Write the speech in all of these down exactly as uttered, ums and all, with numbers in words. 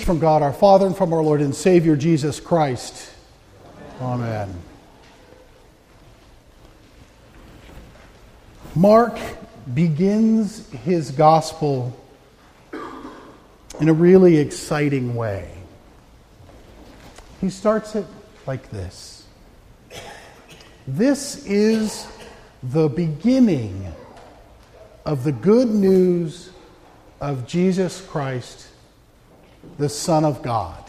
from God our Father and from our Lord and Savior Jesus Christ. Amen. Mark begins his gospel in a really exciting way. He starts it like this. This is the beginning of the good news of Jesus Christ, the Son of God.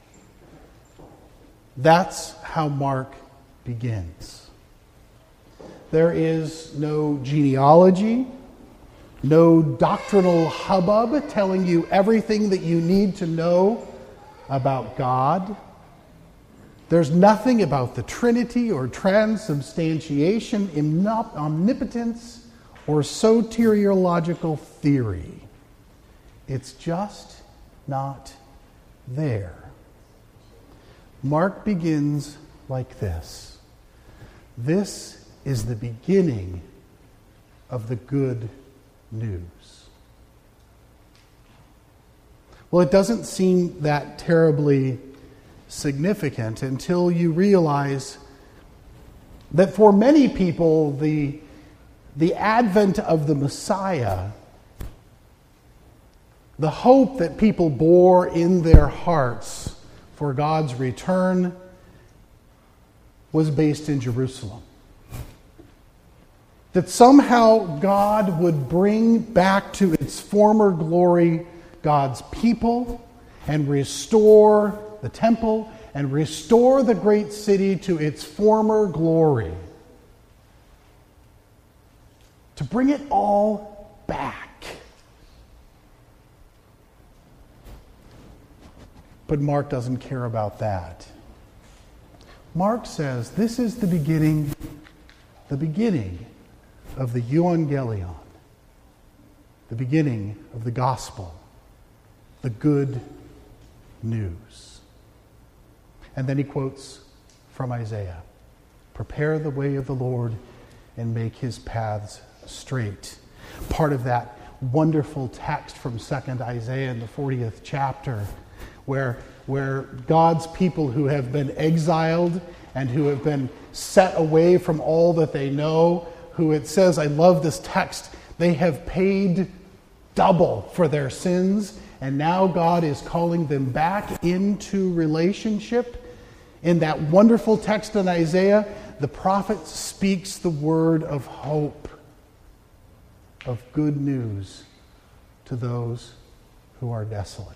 That's how Mark begins. There is no genealogy, no doctrinal hubbub telling you everything that you need to know about God. There's nothing about the Trinity or transubstantiation, omnipotence, or soteriological theory. It's just not there. Mark begins like this. This is the beginning of the good news. Well, it doesn't seem that terribly significant until you realize that for many people, the, the advent of the Messiah, the hope that people bore in their hearts for God's return, was based in Jerusalem. That somehow God would bring back to its former glory God's people and restore the temple and restore the great city to its former glory. To bring it all back. But Mark doesn't care about that. Mark says this is the beginning, the beginning of the Euangelion, the beginning of the gospel, the good news. And then he quotes from Isaiah, "Prepare the way of the Lord and make his paths straight." Part of that wonderful text from Second Isaiah in the fortieth chapter, where, where God's people who have been exiled and who have been set away from all that they know, who it says, I love this text, they have paid double for their sins, and now God is calling them back into relationship. In that wonderful text in Isaiah, the prophet speaks the word of hope, of good news to those who are desolate.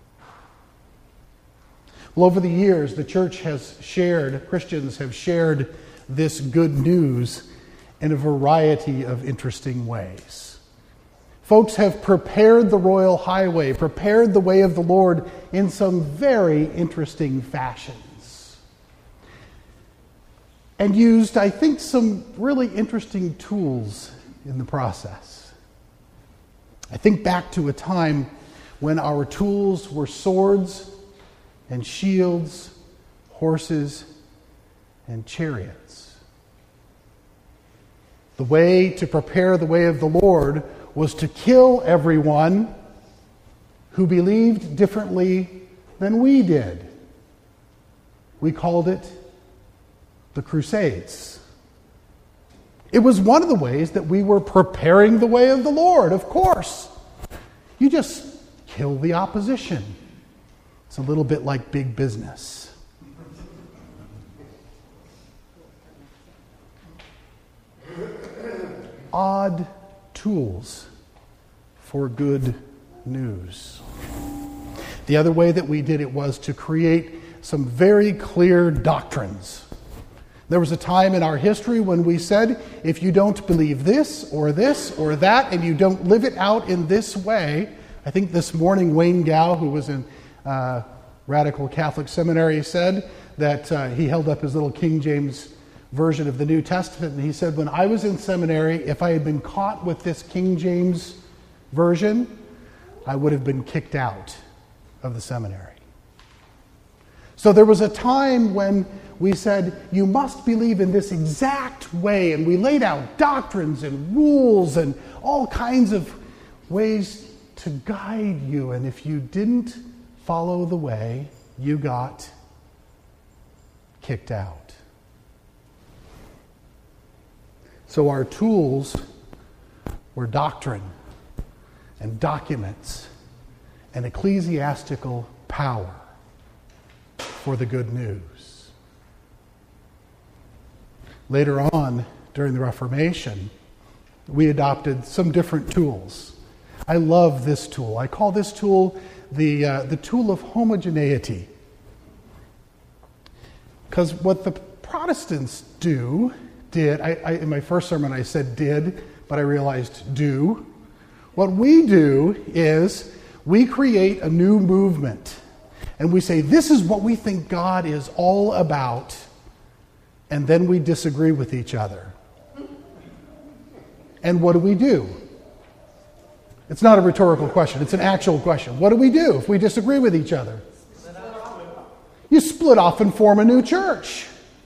Well, over the years, the church has shared, Christians have shared this good news in a variety of interesting ways. Folks have prepared the royal highway, prepared the way of the Lord in some very interesting fashions. And used, I think, some really interesting tools in the process. I think back to a time when our tools were swords and shields, horses, and chariots. The way to prepare the way of the Lord was to kill everyone who believed differently than we did. We called it the Crusades. It was one of the ways that we were preparing the way of the Lord, of course. You just kill the opposition. It's a little bit like big business. Odd tools for good news. The other way that we did it was to create some very clear doctrines. There was a time in our history when we said, if you don't believe this or this or that, and you don't live it out in this way, I think this morning Wayne Gow, who was in uh, Radical Catholic Seminary, said that uh, he held up his little King James version of the New Testament, and he said, when I was in seminary, if I had been caught with this King James version, I would have been kicked out of the seminary. So there was a time when we said, you must believe in this exact way, and we laid out doctrines and rules and all kinds of ways to guide you, and if you didn't follow the way, you got kicked out. So our tools were doctrine and documents and ecclesiastical power for the good news. Later on, during the Reformation, we adopted some different tools. I love this tool. I call this tool the, uh, the tool of homogeneity. Because what the Protestants do, did, I, I, in my first sermon I said did, but I realized do. What we do is we create a new movement. And we say, this is what we think God is all about. And then we disagree with each other. And what do we do? It's not a rhetorical question. It's an actual question. What do we do if we disagree with each other? You split off and form a new church.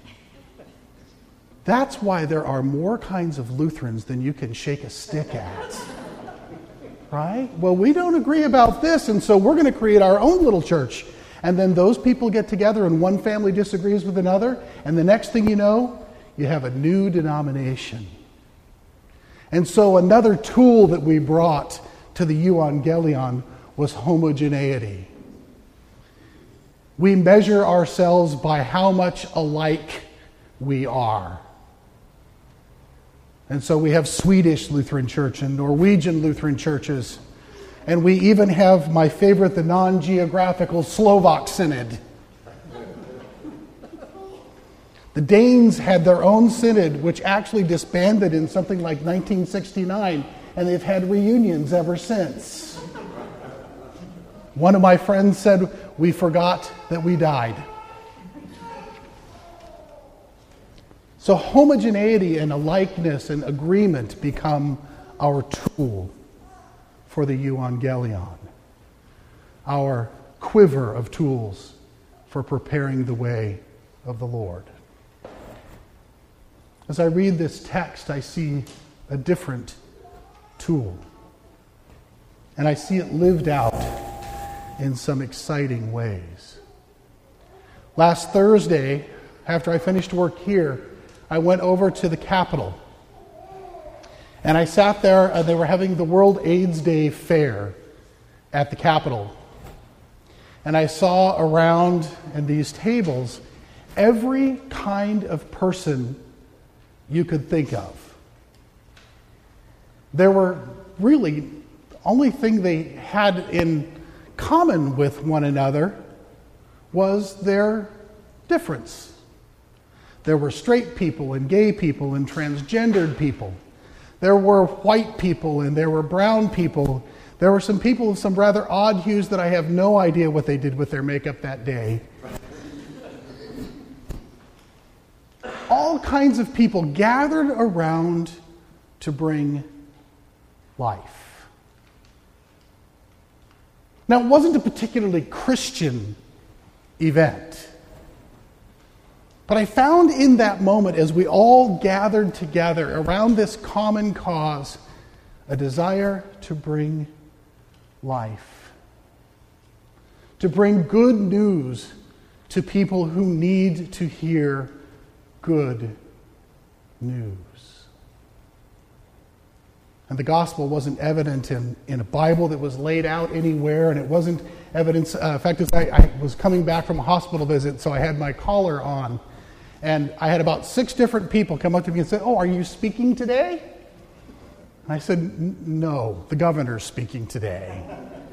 That's why there are more kinds of Lutherans than you can shake a stick at. Right? Well, we don't agree about this, and so we're going to create our own little church. And then those people get together and one family disagrees with another, and the next thing you know, you have a new denomination. And so another tool that we brought to the Evangelion was homogeneity. We measure ourselves by how much alike we are. And so we have Swedish Lutheran Church and Norwegian Lutheran churches. And we even have my favorite, the non-geographical Slovak Synod. The Danes had their own synod, which actually disbanded in something like nineteen sixty-nine, and they've had reunions ever since. One of my friends said, we forgot that we died. So homogeneity and alikeness and agreement become our tool for the Evangelion, our quiver of tools for preparing the way of the Lord. As I read this text, I see a different tool, and I see it lived out in some exciting ways. Last Thursday, after I finished work here, I went over to the Capitol. And I sat there, and they were having the World AIDS Day fair at the Capitol. And I saw around in these tables every kind of person you could think of. There were really, the only thing they had in common with one another was their difference. There were straight people and gay people and transgendered people. There were white people and there were brown people. There were some people of some rather odd hues that I have no idea what they did with their makeup that day. All kinds of people gathered around to bring life. Now, it wasn't a particularly Christian event. But I found in that moment, as we all gathered together around this common cause, a desire to bring life. To bring good news to people who need to hear good news. And the gospel wasn't evident in, in a Bible that was laid out anywhere, and it wasn't evidence. Uh, in fact, I, I was coming back from a hospital visit, so I had my collar on. And I had about six different people come up to me and say, "Oh, are you speaking today?" And I said, "No, the governor's speaking today."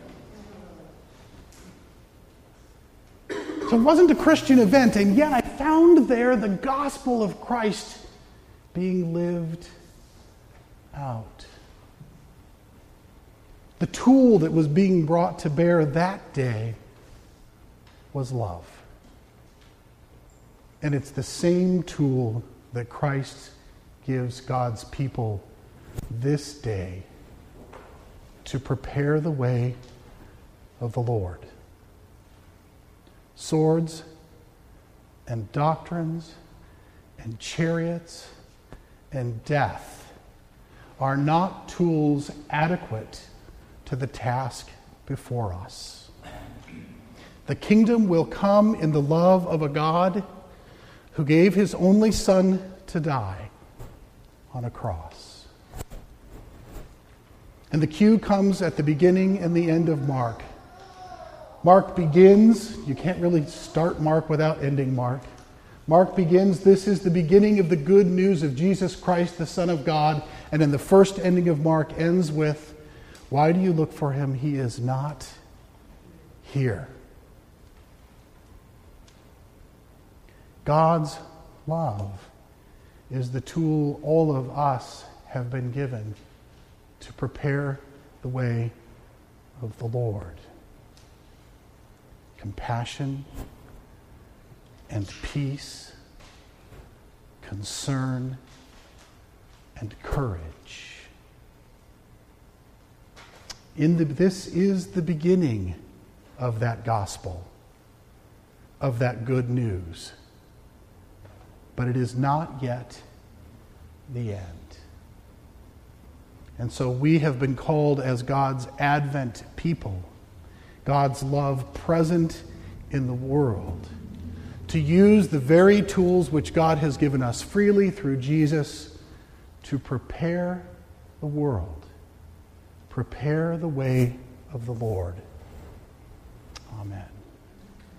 So it wasn't a Christian event, and yet I found there the gospel of Christ being lived out. The tool that was being brought to bear that day was love. And it's the same tool that Christ gives God's people this day to prepare the way of the Lord. Swords and doctrines and chariots and death are not tools adequate to the task before us. The kingdom will come in the love of a God who gave his only Son to die on a cross. And the cue comes at the beginning and the end of Mark. Mark begins, you can't really start Mark without ending Mark. Mark begins, this is the beginning of the good news of Jesus Christ, the Son of God. And in the first ending of Mark ends with, why do you look for him? He is not here. God's love is the tool all of us have been given to prepare the way of the Lord. Compassion and peace, concern and courage. In the, this is the beginning of that gospel, of that good news. But it is not yet the end. And so we have been called as God's Advent people, God's love present in the world, to use the very tools which God has given us freely through Jesus to prepare the world, prepare the way of the Lord. Amen.